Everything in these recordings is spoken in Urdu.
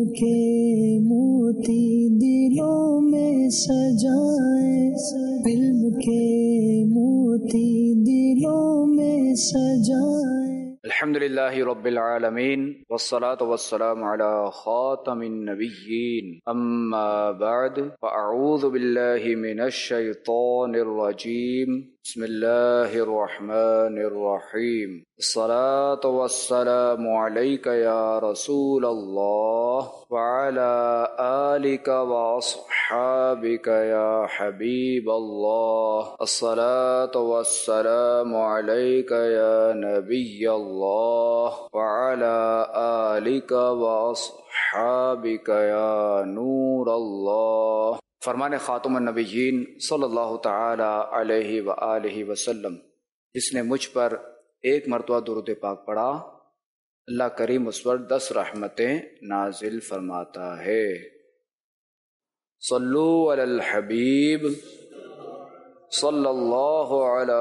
کے موتی دلوں میں سجائے، علم کے موتی دلوں میں سجائے۔ الحمد للہ رب العالمین والصلاة والسلام علی خاتم النبیین، اما بعد فاعوذ باللہ من الشیطان الرجیم، بسم اللہ الرحمن الرحیم۔ الصلاة والسلام علیک یا رسول اللہ وعلی آلک واصحابک یا حبیب اللہ۔ الصلاة والسلام علیک یا نبی اللہ وعلی آلک واصحابک یا نور اللہ۔ فرمان خاتم النبیین صلی اللہ تعالی علیہ وآلہ وسلم، جس نے مجھ پر ایک مرتبہ درود پاک پڑھا، اللہ کریم اس پر 10 رحمتیں نازل فرماتا ہے۔ صلو علی الحبیب صلی اللہ علی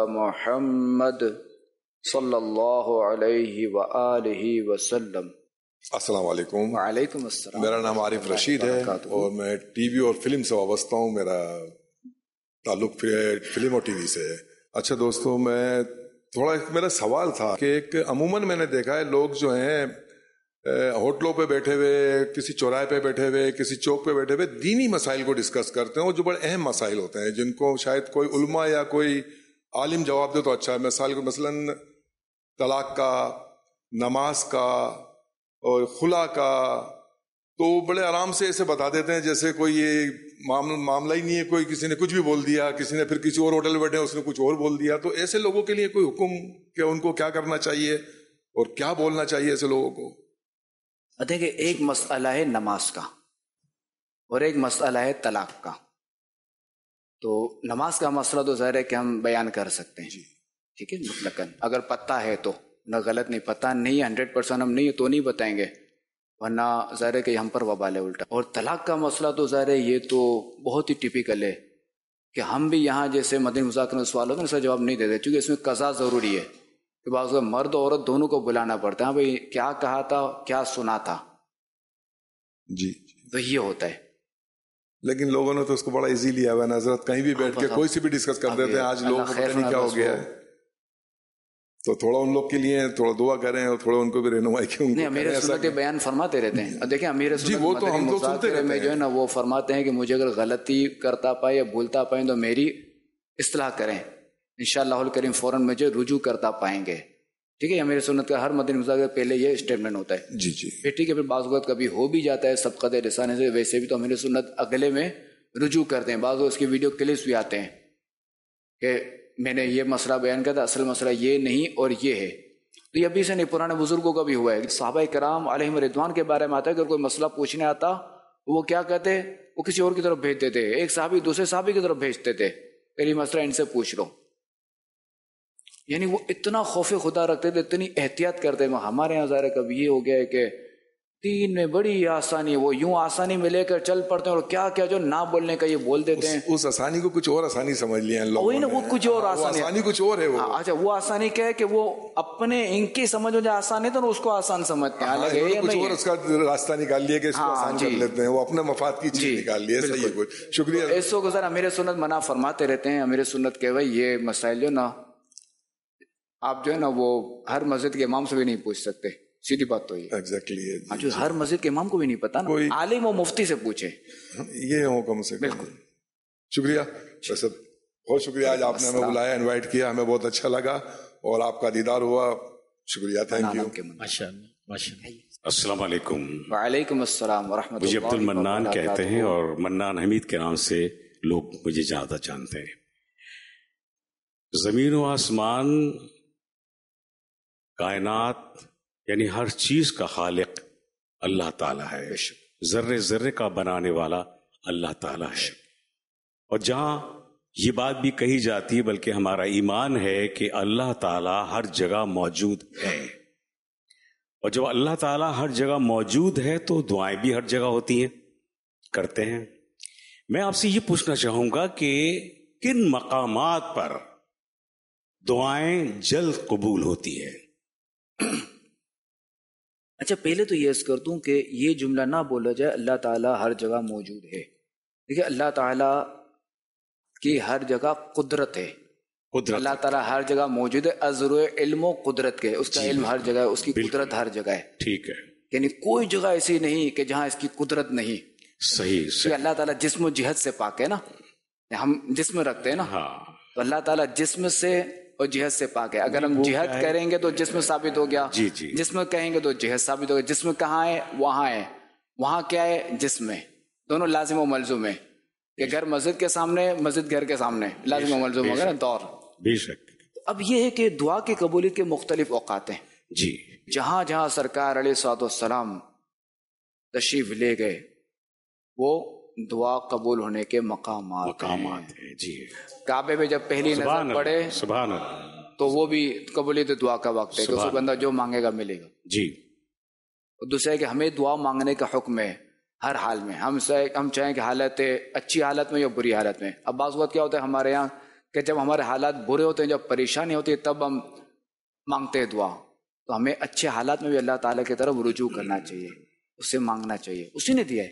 محمد صلی اللہ علیہ وآلہ وسلم۔ السلام علیکم۔ وعلیکم السلام۔ میرا نام عارف رشید ہے اور میں ٹی وی اور فلم سے وابستہ ہوں۔ میرا تعلق فلم اور ٹی وی سے ہے۔ اچھا دوستو، میں تھوڑا میرا سوال تھا کہ عموماً میں نے دیکھا ہے لوگ جو ہیں ہوٹلوں پہ بیٹھے ہوئے، کسی چوراہے پہ بیٹھے ہوئے، کسی چوک پہ بیٹھے ہوئے دینی مسائل کو ڈسکس کرتے ہیں، اور جو بڑے اہم مسائل ہوتے ہیں جن کو شاید کوئی علماء یا کوئی عالم جواب دے تو اچھا ہے۔ مثلاً طلاق کا، نماز کا اور خلا کا، تو بڑے آرام سے ایسے بتا دیتے ہیں جیسے کوئی یہ معاملہ ہی نہیں ہے، کوئی کسی نے کچھ بھی بول دیا، کسی نے پھر کسی اور ہوٹل میں بیٹھے اس نے کچھ اور بول دیا۔ تو ایسے لوگوں کے لیے کوئی حکم کہ ان کو کیا کرنا چاہیے اور کیا بولنا چاہیے ایسے لوگوں کو؟ دیکھیں، ایک مسئلہ ہے نماز کا اور ایک مسئلہ ہے طلاق کا۔ تو نماز کا مسئلہ تو ظاہر ہے کہ ہم بیان کر سکتے ہیں، ٹھیک ہے، مطلقاً اگر پتہ ہے تو، نہ غلط نہیں، پتہ نہیں 100% ہم نہیں تو نہیں بتائیں گے، ورنہ ظاہر ہے کہ ہم پر وبال ہے الٹا۔ اور طلاق کا مسئلہ تو ظاہر ہے یہ تو بہت ہی ٹپیکل ہے کہ ہم بھی یہاں جیسے مدنی مذاکرے میں سوال ہوتا ہے اس کا جواب نہیں دیتے، چونکہ اس میں قضا ضروری ہے کہ بعض مرد اور عورت دونوں کو بلانا پڑتا ہے، بھائی کیا کہا تھا، کیا سنا تھا، جی تو یہ ہوتا ہے۔ لیکن لوگوں نے تو اس کو بڑا ایزی لیا ہوا ہے، حضرت کہیں بھی بیٹھ کے کوئی سی بھی ڈسکس کر دیتے ہیں۔ آج لوگوں کو پتہ نہیں کیا ہو گیا ہے، تو تھوڑا ان لوگ کے لیے تھوڑا دعا کریں اور تھوڑا ان کو بھی رہنمائی کی۔ نہیں، امیر سنت بیان فرماتے رہتے ہیں، دیکھیں امیر سنت وہ تو ہم لوگ سنتے رہتے میں جو ہے نا وہ فرماتے ہیں کہ مجھے اگر غلطی کرتا پائے یا بھولتا پائیں تو میری اصلاح کریں، انشاءاللہ الکریم فوراً مجھے رجوع کرتا پائیں گے، ٹھیک ہے۔ امیر سنت کا ہر مدنی مذاکرے پہلے یہ اسٹیٹمنٹ ہوتا ہے، جی جی، پھر ٹھیک ہے، پھر بعض اوقات کبھی ہو بھی جاتا ہے سبقت رسانے سے، ویسے بھی تو امیر سنت اگلے میں رجوع کرتے ہیں، بعض اس کی ویڈیو کلپس بھی آتے ہیں کہ میں نے یہ مسئلہ بیان کیا تھا، اصل مسئلہ یہ نہیں اور یہ ہے۔ تو یہ ابھی سے نہیں، پرانے بزرگوں کا بھی ہوا ہے، صحابہ کرام علیہم رضوان کے بارے میں آتا ہے کہ اگر کوئی مسئلہ پوچھنے آتا وہ کیا کہتے، وہ کسی اور کی طرف بھیجتے تھے، ایک صحابی دوسرے صحابی کی طرف بھیجتے تھے کہ یہ مسئلہ ان سے پوچھ لو، یعنی وہ اتنا خوف خدا رکھتے تھے، اتنی احتیاط کرتے تھے۔ ہمارے یہاں ظاہر کبھی یہ ہو گیا ہے کہ دین میں بڑی آسانی ہے، وہ یوں آسانی میں لے کر چل پڑتے ہیں اور کیا کیا جو نہ بولنے کا یہ بول دیتے ہیں۔ اس آسانی کو کچھ اور آسانی سمجھ لیا ان لوگوں وہی نا، وہ کچھ اور آسانی کچھ اور ہے۔ وہ اچھا، وہ آسانی کیا ہے کہ وہ اپنے ان کی سمجھ میں جو آسان ہے تو اس کو آسان سمجھتے ہیں، کچھ اور اس کا راستہ نکال لیا کہ اس کو آسان کر لیتے ہیں، وہ اپنے مفاد کی چیز نکال لی ہے۔ صحیح ہے، کچھ شکریہ۔ ایسو کو ذرا امیر سنت منع فرماتے رہتے ہیں، امیر سنت کہ بھائی یہ مسائل جو نا آپ جو ہے نا وہ ہر مسجد کے امام سے بھی نہیں پوچھ سکتے، سیدھی بات تو یہ ایگزیکٹلی، جو ہر مسجد کے امام کو بھی نہیں پتا نا، عالم و مفتی سے پوچھے، یہ ہو کم سے کم۔ بالکل شکریہ، بہت شکریہ، آج آپ نے ہمیں بلایا، انوائٹ کیا، ہمیں بہت اچھا لگا اور آپ کا دیدار ہوا، شکریہ، تھینک یو۔ السلام علیکم۔ وعلیکم السلام ورحمۃ اللہ۔ مجھے عبد المنان کہتے ہیں اور منان حمید کے نام سے لوگ مجھے زیادہ جانتے ہیں۔ زمین و آسمان، کائنات، یعنی ہر چیز کا خالق اللہ تعالیٰ ہے، ذرے ذرے کا بنانے والا اللہ تعالیٰ ہے۔ اور جہاں یہ بات بھی کہی جاتی ہے، بلکہ ہمارا ایمان ہے کہ اللہ تعالیٰ ہر جگہ موجود ہے، اور جب اللہ تعالیٰ ہر جگہ موجود ہے تو دعائیں بھی ہر جگہ ہوتی ہیں، کرتے ہیں۔ میں آپ سے یہ پوچھنا چاہوں گا کہ کن مقامات پر دعائیں جلد قبول ہوتی ہے؟ اچھا پہلے تو یہ عرض کر دوں کہ یہ جملہ نہ بولا جائے اللہ تعالیٰ ہر جگہ موجود ہے. دیکھیے اللہ تعالیٰ کی ہر جگہ قدرت ہے. اللہ تعالیٰ ہر جگہ موجود ہے ازر علم و قدرت کے. اس کا علم ہر جگہ ہے, اس کی قدرت ہر جگہ ہے. ٹھیک ہے. یعنی کوئی جگہ ایسی نہیں کہ جہاں اس کی قدرت نہیں. صحیح. اللہ تعالیٰ جسم و جہت سے پاک ہے نا. ہم جسم رکھتے ہیں نا, تو اللہ تعالیٰ جسم سے اور جہت سے پاک ہے. اگر ہم جہت کریں گے تو جسم ثابت ہو گیا, جسم کہیں گے تو جہت ثابت ہو گیا. جسم کہاں ہے؟ وہاں ہے. وہاں کیا ہے؟ جسم ہے. دونوں لازم و ملزوم ہے. کہ گھر مسجد کے سامنے, مسجد گھر کے سامنے, لازم و ملزوم ہو گیا نا دور. بے شک. اب یہ ہے کہ دعا کی قبولیت کے مختلف اوقات ہیں. جی. جہاں جہاں سرکار علیہ الصلوۃ والسلام تشریف لے گئے وہ دعا قبول ہونے کے مقامات ہیں. جی. کعبے میں جب پہلی نظر پڑے سبحان اللہ, تو وہ بھی قبولیت دعا کا وقت ہے کہ اس بندہ جو مانگے گا ملے گا. جی. اور دوسرا ہے کہ ہمیں دعا مانگنے کا حکم ہے ہر حال میں. ہم چاہیں کہ حالت اچھی حالت میں یا بری حالت میں. اب بعض وقت کیا ہوتا ہے ہمارے یہاں کہ جب ہمارے حالات برے ہوتے ہیں, جب پریشانی ہوتی ہے, تب ہم مانگتے ہیں دعا. تو ہمیں اچھے حالات میں بھی اللہ تعالیٰ کی طرف رجوع کرنا چاہیے, اس سے مانگنا چاہیے. اسی نے دیا ہے.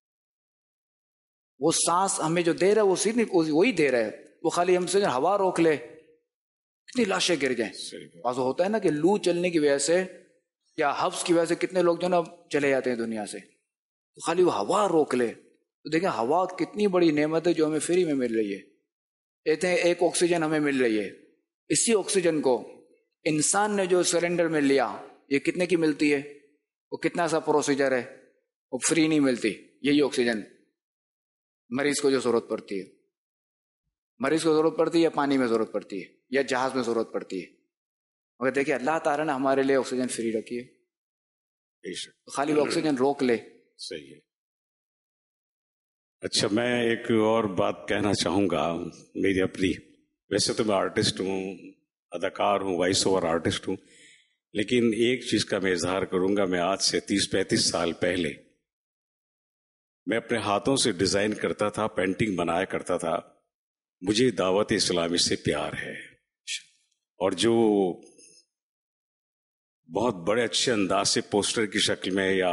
وہ سانس ہمیں جو دے رہا ہے وہی دے رہا ہے. وہ خالی ہم سے ہوا روک لے کتنی لاشیں گر جائیں. بعض ہوتا ہے نا کہ لو چلنے کی وجہ سے یا حفظ کی وجہ سے کتنے لوگ جو نا چلے جاتے ہیں دنیا سے. تو خالی وہ ہوا روک لے تو دیکھیں ہوا کتنی بڑی نعمت ہے جو ہمیں فری میں مل رہی ہے. کہتے ہیں ایک آکسیجن ہمیں مل رہی ہے. اسی آکسیجن کو انسان نے جو سلنڈر میں لیا یہ کتنے کی ملتی ہے؟ وہ کتنا سا پروسیجر ہے, وہ فری نہیں ملتی. یہی آکسیجن مریض کو جو ضرورت پڑتی ہے, مریض کو ضرورت پڑتی ہے یا پانی میں ضرورت پڑتی ہے یا جہاز میں ضرورت پڑتی ہے. مگر دیکھیں اللہ تعالیٰ نے ہمارے لیے آکسیجن فری رکھی ہے, خالی وہ آکسیجن روک لے. صحیح ہے. اچھا میں ایک اور بات کہنا چاہوں گا. میری اپنی, ویسے تو میں آرٹسٹ ہوں, اداکار ہوں, وائس اوور آرٹسٹ ہوں, لیکن ایک چیز کا میں اظہار کروں گا. میں آج سے 30-35 سال پہلے میں اپنے ہاتھوں سے ڈیزائن کرتا تھا, پینٹنگ بنایا کرتا تھا. مجھے دعوت اسلامی سے پیار ہے, اور جو بہت بڑے اچھے انداز سے پوسٹر کی شکل میں یا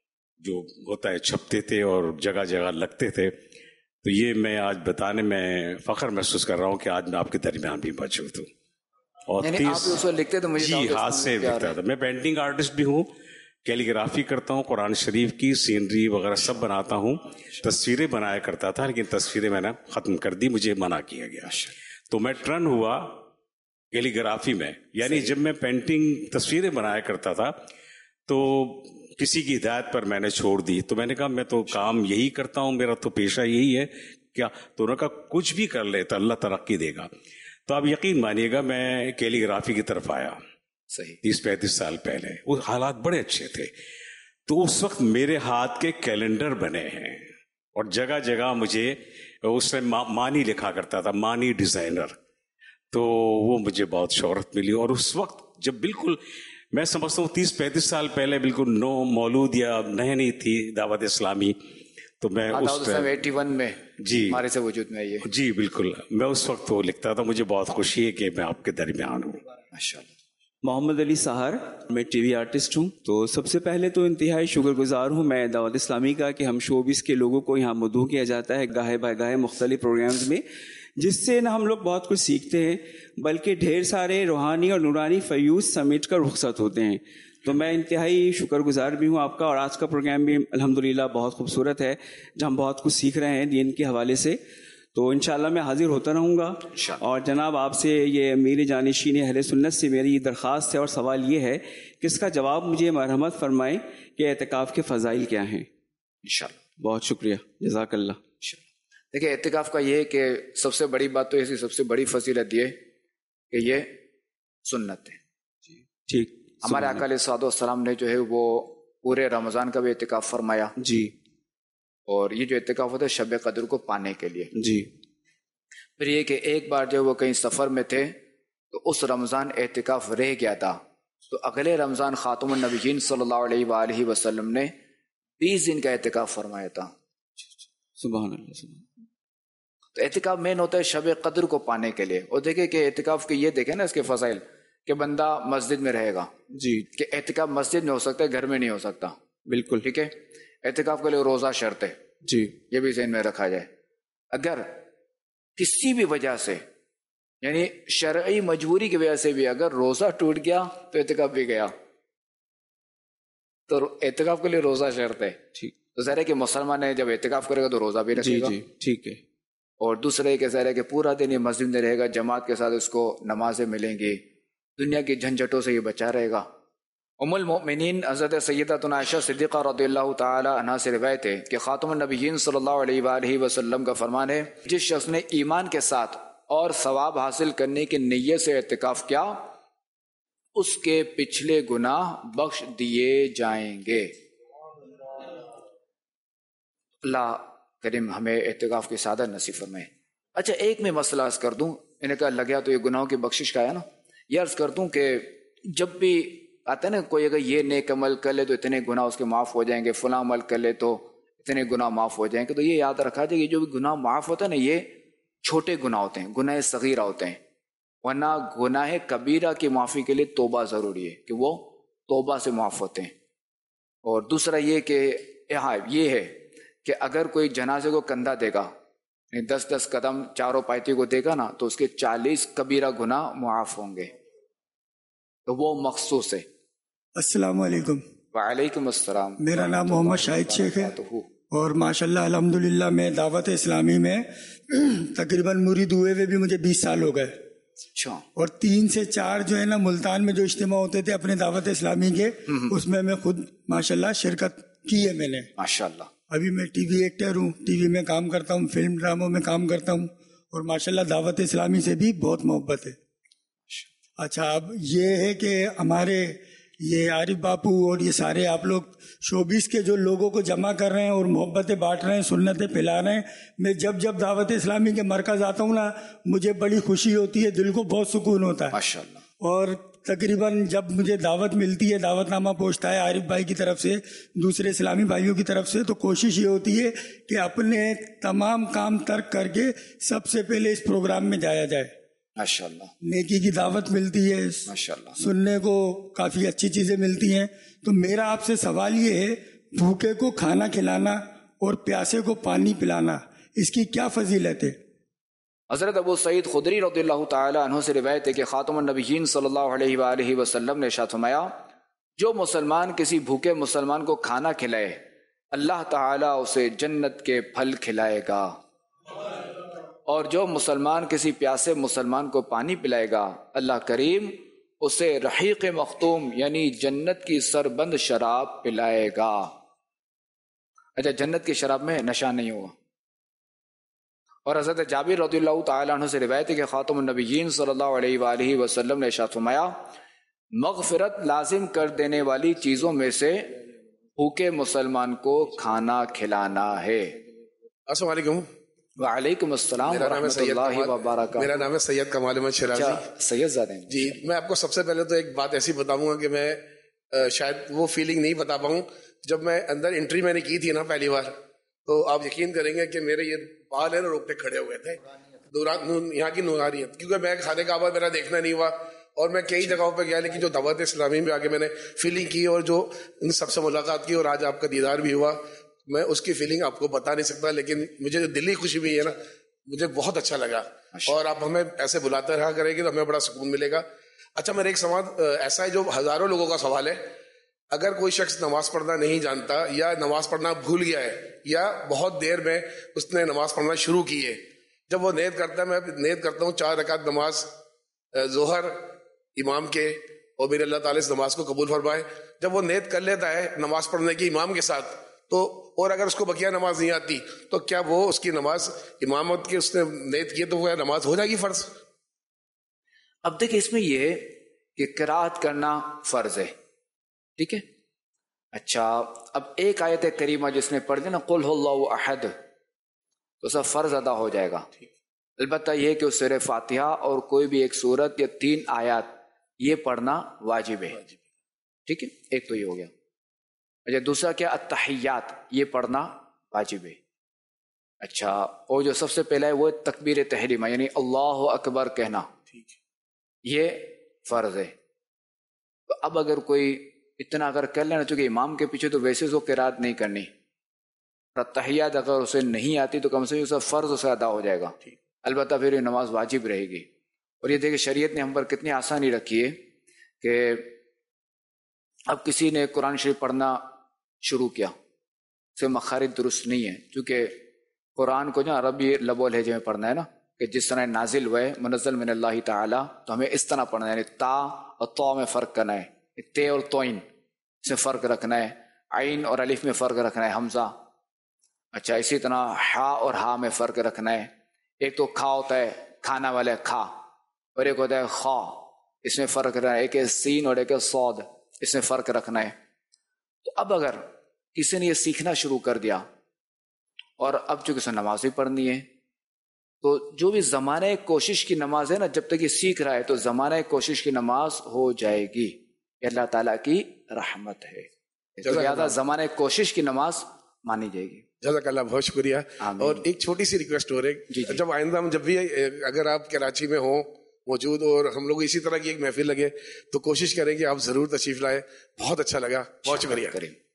جو ہوتا ہے چھپتے تھے اور جگہ جگہ لگتے تھے, تو یہ میں آج بتانے میں فخر محسوس کر رہا ہوں کہ آج میں آپ کے درمیان بھی موجود ہوں. اور لکھتے تو جی ہاتھ سے لکھتا تھا. میں پینٹنگ آرٹسٹ بھی ہوں, کیلیگرافی کرتا ہوں, قرآن شریف کی سینری وغیرہ سب بناتا ہوں. تصویریں بنایا کرتا تھا لیکن تصویریں میں نے ختم کر دی, مجھے منع کیا گیا. تو میں ٹرن ہوا کیلیگرافی میں. یعنی جب میں پینٹنگ تصویریں بنایا کرتا تھا تو کسی کی ہدایت پر میں نے چھوڑ دی. تو میں نے کہا میں تو کام یہی کرتا ہوں, میرا تو پیشہ یہی ہے کیا. تو انہوں نے کہا کچھ بھی کر لے تو اللہ ترقی دے گا. تو آپ یقین مانیے گا میں کیلیگرافی کی طرف آیا. صحیح 30-35 سال پہلے. وہ حالات بڑے اچھے تھے. تو اس وقت میرے ہاتھ کے کیلنڈر بنے ہیں اور جگہ جگہ مجھے اس میں مانی لکھا کرتا تھا, مانی ڈیزائنر. تو وہ مجھے بہت شہرت ملی. اور اس وقت جب بالکل میں سمجھتا ہوں 30-35 سال پہلے بالکل نو مولود یا نہیں تھی دعوت اسلامی, تو میں اس 81 میں جی ہمارے سے وجود میں آئی ہے. جی بالکل میں اس وقت وہ لکھتا تھا. مجھے بہت خوشی ہے کہ میں آپ کے درمیان ہوں. ماشاءاللہ. محمد علی سہار, میں ٹی وی آرٹسٹ ہوں. تو سب سے پہلے تو انتہائی شکر گزار ہوں میں دعوت اسلامی کا کہ ہم شوبز کے لوگوں کو یہاں مدعو کیا جاتا ہے گاہے بگاہے مختلف پروگرامز میں, جس سے نہ ہم لوگ بہت کچھ سیکھتے ہیں بلکہ ڈھیر سارے روحانی اور نورانی فیوز سمیٹ کر رخصت ہوتے ہیں. تو میں انتہائی شکر گزار بھی ہوں آپ کا. اور آج کا پروگرام بھی الحمدللہ بہت خوبصورت ہے جہاں ہم بہت کچھ سیکھ رہے ہیں دین کے حوالے سے. تو انشاءاللہ میں حاضر ہوتا رہوں گا. اور جناب آپ سے یہ میری جانشین اہل سنت سے میری درخواست ہے اور سوال یہ ہے کہ اس کا جواب مجھے مرحمت فرمائیں کہ اعتکاف کے فضائل کیا ہیں. انشاءاللہ. بہت شکریہ, جزاک اللہ. دیکھیں اعتکاف کا یہ ہے کہ سب سے بڑی بات تو ایسی سب سے بڑی فضیلت یہ کہ یہ سنت ہے. ٹھیک. ہمارے آقا علیہ الصلوۃ والسلام نے جو ہے وہ پورے رمضان کا بھی اعتکاف فرمایا. جی. اور یہ جو اعتکاف ہوتا ہے شب قدر کو پانے کے لیے. جی. پھر یہ کہ ایک بار جب وہ کہیں سفر میں تھے تو اس رمضان اعتکاف رہ گیا تھا, تو اگلے رمضان خاتم النبیین صلی اللہ علیہ وآلہ وسلم نے 20 دن کا اعتکاف فرمایا تھا. سبحان اللہ. سبحان. تو اعتکاف مین ہوتا ہے شب قدر کو پانے کے لیے. اور دیکھیں کہ اعتکاف کے یہ دیکھیں نا اس کے فضائل کہ بندہ مسجد میں رہے گا جی کہ اعتکاف مسجد میں ہو سکتا ہے، گھر میں نہیں ہو سکتا. بالکل ٹھیک ہے، اعتکاف کے لیے روزہ شرط ہے، جی یہ بھی ذہن میں رکھا جائے. اگر کسی بھی وجہ سے یعنی شرعی مجبوری کی وجہ سے بھی اگر روزہ ٹوٹ گیا تو اعتکاف بھی گیا. تو اعتکاف کے لیے روزہ شرط ہے. ٹھیک تو ظاہر ہے کہ مسلمان ہے جب اعتکاف کرے گا تو روزہ بھی رکھے جی گا. جی ٹھیک ہے. اور دوسرے کہ ظاہر ہے کہ پورا دن یہ مسجد میں رہے گا، جماعت کے ساتھ اس کو نمازیں ملیں گی، دنیا کی جھنجھٹوں سے یہ بچا رہے گا. ام المؤمنین حضرت سیدتنا عائشہ صدیقہ رضی اللہ تعالی عنہا سے روایت ہے کہ خاتم النبیین صلی اللہ علیہ وآلہ وسلم کا فرمان ہے، جس شخص نے ایمان کے ساتھ اور ثواب حاصل کرنے کی نیت سے اعتکاف کیا اس کے پچھلے گناہ بخش دیے جائیں گے. اللہ کریم ہمیں اعتکاف کی سعادت نصیب فرمائے. اچھا ایک میں مسئلہ عرض کر دوں، انہیں کہا لگیا تو یہ گناہوں کی بخشش کا ہے نا، یہ عرض کر دوں کہ جب بھی آتا ہے نا کوئی اگر یہ نیک عمل کر لے تو اتنے گناہ اس کے معاف ہو جائیں گے، فلاں عمل کر لے تو اتنے گناہ معاف ہو جائیں گے، تو یہ یاد رکھا جائے یہ جو بھی گناہ معاف ہوتا ہے نا یہ چھوٹے گناہ ہوتے ہیں، گناہ صغیرہ ہوتے ہیں، ورنہ گناہ کبیرہ کی معافی کے لیے توبہ ضروری ہے کہ وہ توبہ سے معاف ہوتے ہیں. اور دوسرا یہ کہ یہ ہے کہ اگر کوئی جنازے کو کندھا دے گا 10 قدم چاروں پائتی کو دے گا نا تو اس کے 40 کبیرہ گناہ معاف ہوں گے، تو وہ مخصوص ہے. السلام علیکم. وعلیکم السلام. میرا نام محمد شاہد شیخ ہے اور ماشاءاللہ الحمدللہ میں دعوت اسلامی میں تقریباً مرید ہوئے ہوئے بھی مجھے 20 سال ہو گئے. اچھا. اور 3 سے 4 جو ہے نا ملتان میں جو اجتماع ہوتے تھے اپنے دعوت اسلامی کے اس میں خود ماشاءاللہ شرکت کی ہے میں نے. ماشاءاللہ. ابھی میں ٹی وی ایکٹر ہوں، ٹی وی میں کام کرتا ہوں، فلم ڈراموں میں کام کرتا ہوں اور ماشاءاللہ دعوت اسلامی سے بھی بہت محبت ہے. اچھا اب یہ ہے کہ ہمارے یہ عارف باپو اور یہ سارے آپ لوگ شوبیس کے جو لوگوں کو جمع کر رہے ہیں اور محبتیں بانٹ رہے ہیں، سنتیں پھیلا رہے ہیں، میں جب دعوت اسلامی کے مرکز آتا ہوں نا مجھے بڑی خوشی ہوتی ہے، دل کو بہت سکون ہوتا ہے. ماشاءاللہ. اور تقریباً جب مجھے دعوت ملتی ہے، دعوت نامہ پہنچتا ہے عارف بھائی کی طرف سے، دوسرے اسلامی بھائیوں کی طرف سے، تو کوشش یہ ہوتی ہے کہ اپنے تمام کام ترک کر کے سب سے پہلے اس پروگرام میں جایا جائے. ماشاءاللہ. نیکی کی دعوت ملتی ہے، ماشاءاللہ. سننے کو کافی اچھی چیزیں ملتی ہیں. تو میرا آپ سے سوال یہ ہے، بھوکے کو کھانا کھلانا اور پیاسے کو پانی پلانا اس کی کیا فضیلت ہے؟ حضرت ابو سعید خدری رضی اللہ تعالی عنہ سے روایت ہے کہ خاتم النبیین صلی اللہ علیہ وآلہ وسلم نے ارشاد فرمایا، جو مسلمان کسی بھوکے مسلمان کو کھانا کھلائے اللہ تعالیٰ اسے جنت کے پھل کھلائے گا، اور جو مسلمان کسی پیاسے مسلمان کو پانی پلائے گا اللہ کریم اسے رحیق مختوم یعنی جنت کی سربند شراب پلائے گا. اچھا جنت کی شراب میں نشہ نہیں ہوگا. اور حضرت جابر رضی اللہ تعالیٰ عنہ سے روایت ہے کہ خاتم النبیین صلی اللہ علیہ وآلہ وسلم نے ارشاد فرمایا، مغفرت لازم کر دینے والی چیزوں میں سے بھوکے مسلمان کو کھانا کھلانا ہے. السلام علیکم. وعلیکم السلام ورحمۃ اللہ وبرکاتہ. میرا نام ہے سید کمال احمد شیرازی. سید زادہ ہیں جی. میں آپ کو سب سے پہلے تو ایک بات ایسی بتاؤں گا کہ میں شاید وہ فیلنگ نہیں بتا پاؤں. جب میں اندر انٹری میں نے کی تھی نا پہلی بار، تو آپ یقین کریں گے کہ میرے یہ بال ہے نا روکتے کھڑے ہوئے تھے، یہاں کی نورانیت، کیونکہ میں خانہ کعبہ میرا دیکھنا نہیں ہوا اور میں کئی جگہوں پہ گیا، لیکن جو دعوت اسلامی میں آ کے میں نے فیلنگ کی اور جو ان سب سے ملاقات کی اور آج آپ کا دیدار بھی ہوا، میں اس کی فیلنگ آپ کو بتا نہیں سکتا. لیکن مجھے جو دلی خوشی بھی ہے نا، مجھے بہت اچھا لگا. اور آپ ہمیں ایسے بلاتے رہا کریں گے تو ہمیں بڑا سکون ملے گا. اچھا میرا ایک سوال ایسا ہے جو ہزاروں لوگوں کا سوال ہے، اگر کوئی شخص نماز پڑھنا نہیں جانتا یا نماز پڑھنا بھول گیا ہے یا بہت دیر میں اس نے نماز پڑھنا شروع کی ہے، جب وہ نیت کرتا ہے، میں نیت کرتا ہوں 4 رکعت نماز ظہر امام کے اور میرے اللہ تعالیٰ اس نماز کو قبول فرمائے. جب وہ نیت کر لیتا ہے نماز پڑھنے کی امام کے ساتھ، تو اور اگر اس کو بقیہ نماز نہیں آتی تو کیا وہ اس کی نماز امامت کی اس نے نیت کی تو وہ نماز ہو جائے گی فرض؟ اب دیکھیں اس میں یہ ہے کہ قرات کرنا فرض ہے، ٹھیک ہے. اچھا اب ایک آیت کریمہ جس نے پڑھ دی نا قل هو اللہ احد، تو سب فرض ادا ہو جائے گا. البتہ یہ کہ اس سورہ فاتحہ اور کوئی بھی ایک سورت یا 3 آیات یہ پڑھنا واجب ہے، ٹھیک ہے. ایک تو یہ ہو گیا. اچھا دوسرا کیا التحیات یہ پڑھنا واجب ہے. اچھا اور جو سب سے پہلا ہے وہ تکبیر تحریمہ یعنی اللہ اکبر کہنا، یہ فرض ہے. تو اب اگر کوئی اتنا اگر کر لینا، چونکہ امام کے پیچھے تو ویسے تو قرات نہیں کرنی، تحیات اگر اسے نہیں آتی تو کم سے کم اسے فرض اسے ادا ہو جائے گا، البتہ پھر یہ نماز واجب رہے گی. اور یہ دیکھیں شریعت نے ہم پر کتنی آسانی رکھی ہے کہ اب کسی نے قرآن شریف پڑھنا شروع کیا، اسے مخارج درست نہیں ہے، چونکہ قرآن کو جو عربی لب و لہجے میں پڑھنا ہے نا، کہ جس طرح نازل ہوئے منزل من اللہ تعالی، تو ہمیں اس طرح پڑھنا ہے، یعنی تا اور تو میں فرق کرنا ہے، تے اور توئن سے فرق رکھنا ہے، عین اور الف میں فرق رکھنا ہے، حمزہ. اچھا اسی طرح ہا اور ہا میں فرق رکھنا ہے. ایک تو کھا ہوتا ہے کھانا والے کھا، اور ایک ہوتا ہے خا، اس میں فرق رکھنا ہے. ایک ہے سین اور ایک ہے صاد، اس میں فرق رکھنا ہے. تو اب اگر کسی نے یہ سیکھنا شروع کر دیا اور اب جو کسی نماز بھی پڑھنی ہے، تو جو بھی زمانہ کوشش کی نماز ہے نا، جب تک یہ سیکھ رہا ہے تو زمانہ کوشش کی نماز ہو جائے گی. یہ اللہ تعالیٰ کی رحمت ہے، زیادہ زمانہ کوشش کی نماز مانی جائے گی. جزاک اللہ، بہت شکریہ. اور ایک چھوٹی سی ریکویسٹ ہو رہی ہے، جب آئندہ ہم جب بھی اگر آپ کراچی میں ہوں موجود اور ہم لوگ اسی طرح کی ایک محفل لگے تو کوشش کریں کہ آپ ضرور تشریف لائیں. بہت اچھا لگا، بہت شکریہ.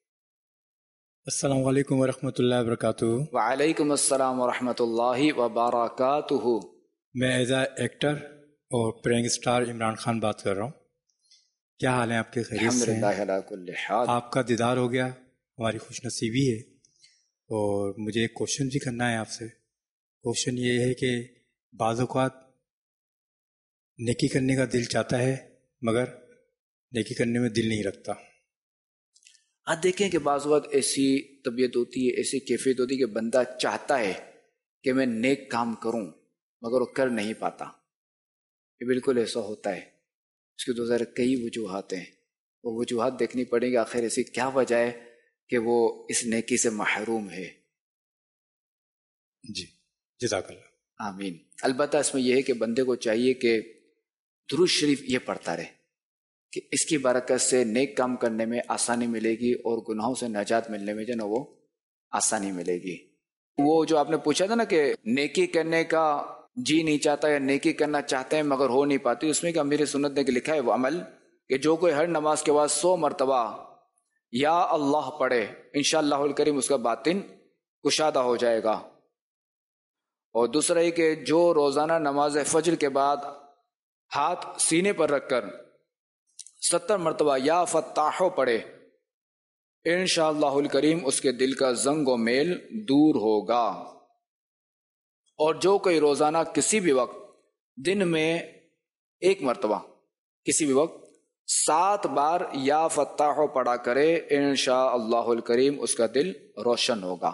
السلام علیکم ورحمۃ اللہ وبرکاتہ. وعلیکم السلام ورحمۃ اللہ وبرکاتہ. میں ایز اے ایکٹر اور پرینگ اسٹار عمران خان بات کر رہا ہوں. کیا حال ہے آپ کے؟ خیریت سے ہیں؟ الحمدللہ علی کل حال. آپ کا دیدار ہو گیا، ہماری خوش نصیبی ہے. اور مجھے ایک کوشچن بھی کرنا ہے آپ سے. کوشچن یہ ہے کہ بعض اوقات نیکی کرنے کا دل چاہتا ہے مگر نیکی کرنے میں دل نہیں رکھتا. آپ دیکھیں کہ بعض وقت ایسی طبیعت ہوتی ہے، ایسی کیفیت ہوتی ہے کہ بندہ چاہتا ہے کہ میں نیک کام کروں مگر وہ کر نہیں پاتا. یہ بالکل ایسا ہوتا ہے. اس کی تو ذرا کئی وجوہات ہیں، وہ وجوہات دیکھنی پڑیں گی آخر ایسی کیا وجہ ہے کہ وہ اس نیکی سے محروم ہے. جی جزاک اللہ. آمین. البتہ اس میں یہ ہے کہ بندے کو چاہیے کہ درود شریف یہ پڑھتا رہے کہ اس کی برکت سے نیک کام کرنے میں آسانی ملے گی اور گناہوں سے نجات ملنے میں جو نا وہ آسانی ملے گی. وہ جو آپ نے پوچھا تھا نا کہ نیکی کرنے کا جی نہیں چاہتا یا نیکی کرنا چاہتے ہیں مگر ہو نہیں پاتی، اس میں کہ امیر سنت نے لکھا ہے وہ عمل کہ جو کوئی ہر نماز کے بعد 100 مرتبہ یا اللہ پڑھے انشاءاللہ الکریم اس کا باطن کشادہ ہو جائے گا. اور دوسرا یہ کہ جو روزانہ نماز فجر کے بعد ہاتھ سینے پر رکھ کر 70 مرتبہ یا فتاحو پڑھے انشاءاللہ الکریم اس کے دل کا زنگ و میل دور ہوگا. اور جو کوئی روزانہ کسی بھی وقت دن میں 1 مرتبہ کسی بھی وقت 7 بار یا فتاحو پڑھا کرے انشاءاللہ الکریم اس کا دل روشن ہوگا.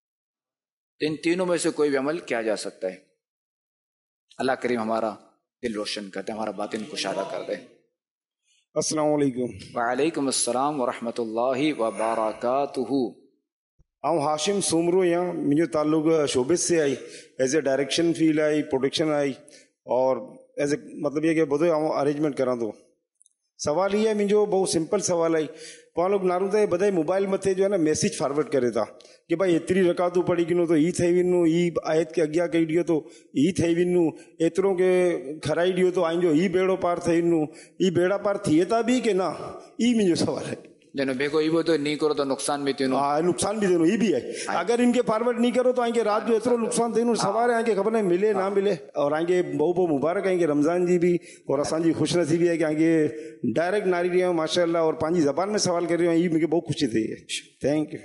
ان تینوں میں سے کوئی بھی عمل کیا جا سکتا ہے. اللہ کریم ہمارا دل روشن کر دے، ہمارا باطن کشادہ کر دے. السلام علیکم. وعلیکم السلام ورحمۃ اللہ وبرکاتہ. آؤں ہاشم سومرو یہاں مجھے تعلق شوبز سے آئی، ایز اے ڈائریکشن فیلڈ آئی، پروڈکشن آئی اور ایز اے مطلب یہ کہ بدھے آؤں ارینجمنٹ کراں. تو سوال یہ ہے मुंहिंजो बहुत सिंपल सवाल आहे. पाण लोग नारू त बधाई मोबाइल मथे जो है न मैसेज फॉरवर्ड करे था कि भाई एतिरी रकातूं पढ़ी गिनो तो ई थई वञो, ई आयत के अॻियां कई ॾियो तो ई थई वञो, एतिरो के खराई ॾियो तो आईंजो ई बेड़ो पार थई वञो. ई बेड़ा पार थिए था बि कि न, ई मुंहिंजो सवाल है. जन बेको ई तो नहीं करो तो नुकसान भी थींदो. हाँ नुकसान भी थींदो, ई भी है. अगर इनके फॉरवर्ड नहीं करो तो आएंगे रात जो एतिरो नुकसान थींदो, सवार आएंगे खबर नहीं मिले ना मिले. और आएंगे बहुत मुबारक आएंगे रमज़ान जी भी और असांजी खुशनसीबी है कि आएंगे डायरेक्ट नारी रही हूँ माशाल्लाह और पंहिंजी ज़बान में सवाल कर रही हूँ. ये मुझे बहुत खुशी थी है. Thank you.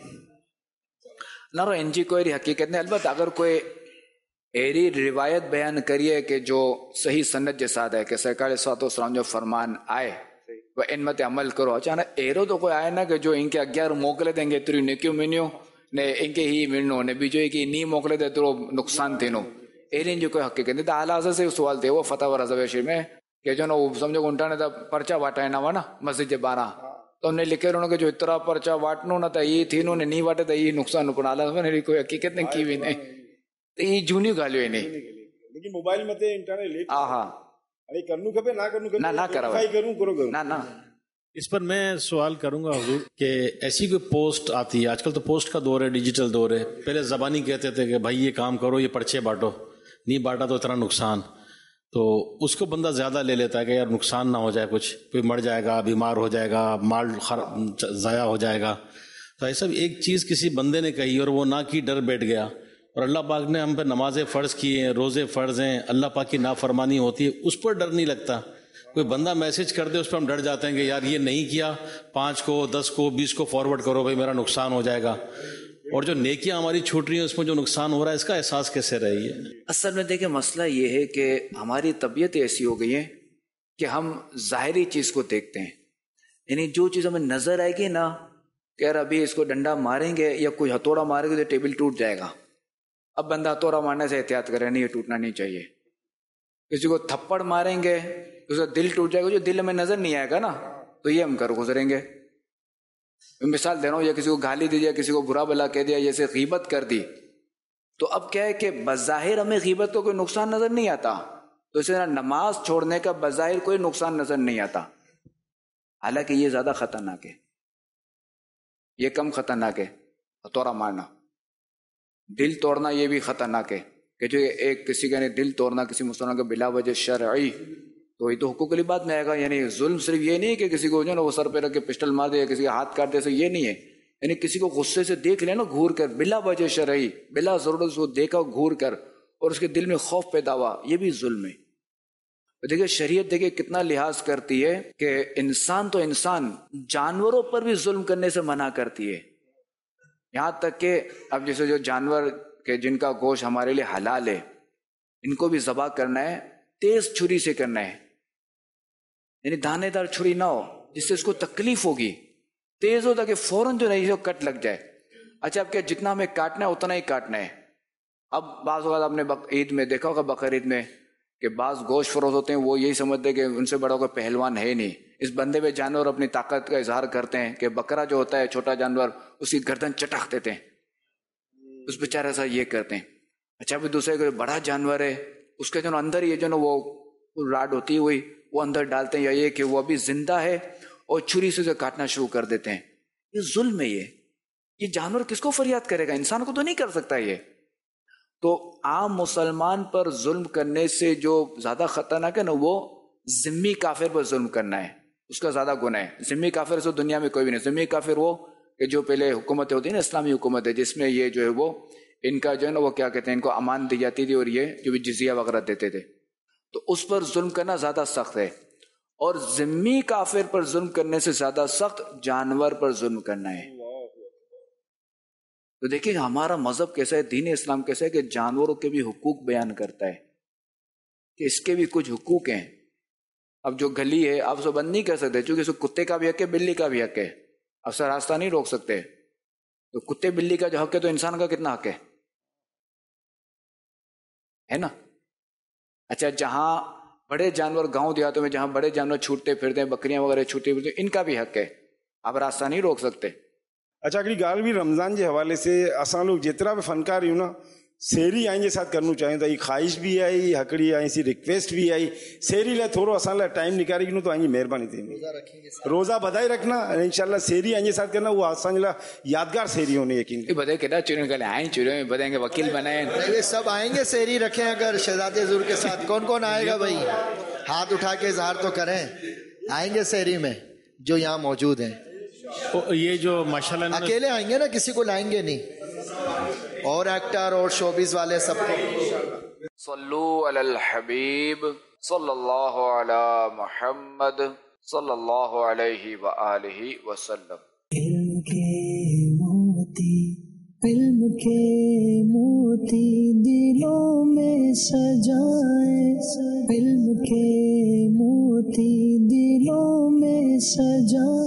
नारो इन जी कोई हकीकत नहीं. अलबत्त अगर कोई एरी रिवायत बयान करिए कि जो सही सनत के साथ है कि सरकार सलाम जो फरमान आए वह इन मत अमल करो. अचानक एरो तो कोई आए ना कि जो इनके अग्यार मोकले देंगे एतिरियूं नेकियूं मिनियो ने इनके ही मिलनो ने बीजो कि नी मोकले दे एतिरो नुकसान थींदो. एरिन जो कोई हकीकत नहीं. तो आला से सवाल थे वो फतवा रज़ावेशी में कि जो ना वो समझो उन्होंने तो पर्चा वाटाइना हुआ ना मस्जिद के बारा, तो हमने लिखे रहो कि जो इतना पर्चा वाटनो ना तो ये थी ने नहीं वाटे तो ये नुकसान पण आला में कोई हकीकत नहीं की भी नहीं. तो ये जूनियूं ॻाल्हियूं आहिनि. लेकिन मोबाइल मथे इंटरनेट हा हा अरे करनू खपे ना करनू खपे ना करो करूं ना ना. इस पर मैं सवाल करूंगा हुजूर कि ऐसी कोई पोस्ट आती है, आजकल तो पोस्ट का दौर है, डिजिटल दौर है. पहले ज़बानी कहते थे कि भाई ये काम करो, ये पर्चे बांटो, नहीं बांटा तो इतना नुकसान. تو اس کو بندہ زیادہ لے لیتا ہے کہ یار نقصان نہ ہو جائے، کچھ کوئی مر جائے گا، بیمار ہو جائے گا، مال ضائع ہو جائے گا. تو ایسا ایک چیز کسی بندے نے کہی اور وہ نہ کی، ڈر بیٹھ گیا. اور اللہ پاک نے ہم پہ نمازیں فرض کی ہیں، روزے فرض ہیں، اللہ پاک کی نافرمانی ہوتی ہے، اس پر ڈر نہیں لگتا. کوئی بندہ میسج کر دے اس پہ ہم ڈر جاتے ہیں کہ یار یہ نہیں کیا، 5 کو 10 کو 20 کو فارورڈ کرو بھائی میرا نقصان ہو جائے گا. اور جو نیکیاں ہماری چھوٹ رہی ہیں اس میں جو نقصان ہو رہا ہے اس کا احساس کیسے رہے گی؟ اصل میں دیکھیں مسئلہ یہ ہے کہ ہماری طبیعت ایسی ہو گئی ہے کہ ہم ظاہری چیز کو دیکھتے ہیں. یعنی جو چیز ہمیں نظر آئے گی نا کہ یار ابھی اس کو ڈنڈا ماریں گے یا کوئی ہتھوڑا مارے گے تو ٹیبل ٹوٹ جائے گا، اب بندہ ہتھوڑا مارنے سے احتیاط کرے، نہیں یہ ٹوٹنا نہیں چاہیے. کسی کو تھپڑ ماریں گے تو اس کا دل ٹوٹ جائے گا، جو دل ہمیں نظر نہیں آئے گا نا تو یہ ہم کر گزریں گے. مثال دے رہا ہوں، یا کسی کو گالی دے دیا، کسی کو برا بلا کہہ دیا، جیسے غیبت کر دی، تو اب کیا ہے کہ بظاہر ہمیں غیبت کو کوئی نقصان نظر نہیں آتا، تو اسی طرح نماز چھوڑنے کا بظاہر کوئی نقصان نظر نہیں آتا، حالانکہ یہ زیادہ خطرناک ہے، یہ کم خطرناک ہے. ہتھوڑا مارنا، دل توڑنا یہ بھی خطرناک ہے کہ جو ایک کسی کا دل توڑنا کسی مسلمان کا بلا وجہ شرعی، تو یہ تو حقوق کی بات میں آئے گا. یعنی ظلم صرف یہ نہیں ہے کہ کسی کو جو نا وہ سر پہ رکھ کے پسٹل مار دے یا کسی کا ہاتھ کاٹ دے، یہ نہیں ہے. یعنی کسی کو غصے سے دیکھ لے نا گھور کر، بلا وجہ شرعی، بلا ضرورت کو دیکھا گھور کر اور اس کے دل میں خوف پیدا ہوا، یہ بھی ظلم ہے. دیکھیں شریعت دیکھیں کتنا لحاظ کرتی ہے کہ انسان تو انسان، جانوروں پر بھی ظلم کرنے سے منع کرتی ہے. یہاں تک کہ اب جیسے جو جانور کہ جن کا گوشت ہمارے لیے حلال ہے، ان کو بھی ذبح کرنا ہے تیز چھری سے کرنا ہے. یعنی دانے دار چھری نہ ہو جس سے اس کو تکلیف ہوگی، تیز ہو تاکہ فوراً جو نہیں کٹ لگ جائے. اچھا اب کیا جتنا ہمیں کاٹنا ہے اتنا ہی کاٹنا ہے. اب بعض اوقات آپ نے عید میں دیکھا ہوگا، بقر عید میں، کہ بعض گوشت فروش ہوتے ہیں وہ یہی سمجھتے ہیں کہ ان سے بڑا کوئی پہلوان ہے نہیں، اس بندے پہ جانور اپنی طاقت کا اظہار کرتے ہیں کہ بکرا جو ہوتا ہے چھوٹا جانور اس کی گردن چٹاک دیتے ہیں، اس بیچارے سا یہ کرتے ہیں. اچھا پھر دوسرے کوئی بڑا جانور ہے اس کے جو اندر یہ جو نا وہ راڈ ہوتی ہے ہوئی وہ اندر ڈالتے ہیں، یا یہ کہ وہ ابھی زندہ ہے اور چھری سے اسے کاٹنا شروع کر دیتے ہیں. یہ ظلم ہے. یہ جانور کس کو فریاد کرے گا؟ انسان کو تو نہیں کر سکتا. یہ تو عام مسلمان پر ظلم کرنے سے جو زیادہ خطرناک ہے نا وہ ذمی کافر پر ظلم کرنا ہے، اس کا زیادہ گناہ ہے. ذمی کافر سے دنیا میں کوئی بھی نہیں. ذمی کافر وہ کہ جو پہلے حکومتیں ہوتی ہیں نا، اسلامی حکومت ہے جس میں یہ جو ہے وہ ان کا جو ہے نا وہ کیا کہتے ہیں، ان کو امان دی جاتی تھی اور یہ جو بھی جزیہ وغیرہ دیتے تھے، تو اس پر ظلم کرنا زیادہ سخت ہے. اور ذمی کافر پر ظلم کرنے سے زیادہ سخت جانور پر ظلم کرنا ہے. تو دیکھیں ہمارا مذہب کیسا ہے، دین اسلام کیسا ہے کہ جانوروں کے بھی حقوق بیان کرتا ہے کہ اس کے بھی کچھ حقوق ہیں. اب جو گلی ہے آپ اسے بند نہیں کر سکتے، چونکہ اس کتے کا بھی حق ہے، بلی کا بھی حق ہے، آپ سے راستہ نہیں روک سکتے. تو کتے بلی کا جو حق ہے تو انسان کا کتنا حق ہے نا. اچھا جہاں بڑے جانور گاؤں دیہاتوں میں جہاں بڑے جانور چھوٹتے پھرتے ہیں، بکریاں وغیرہ چھوٹتی پھرتی ہیں، ان کا بھی حق ہے، آپ راستہ نہیں روک سکتے. اچھا اگلی گال بھی رمضان کے حوالے سے اساں لوگ جتنا بھی فنکار ہوں نا سیری آئیں جے ساتھ کرنا چاہیں تو یہ خواہش بھی آئی، ہکڑی آئی سی ریکویسٹ بھی آئی، سیری لے تھوڑا اساں لے ٹائم نکاری کنو تو آئیں مہربانی تھی روزہ بدائی رکھنا انشاءاللہ. سیری آئیں جے ساتھ کرنا وہ اساں لے یادگار سیری ہونے یقین. بدے کہنا چوروں کے آئیں چوروں بدیں گے وکیل بنائیں، یہ سب آئیں گے سیری رکھیں. اگر شہزاد حضور کے ساتھ کون کون آئے گا بھائی؟ ہاتھ اٹھا کے اظہار تو کریں. آئیں گے سیری میں جو یہاں موجود ہیں؟ یہ جو ماشاءاللہ اکیلے آئیں گے نا، کسی کو لائیں گے نہیں، اور ایکٹر اور شوبیز والے سب کو. صلو علی الحبیب صلی اللہ علی محمد صلی اللہ علیہ وآلہ وسلم. علم کے موتی، علم کے موتی دلوں میں سجائے، علم کے موتی دلوں میں سجائے.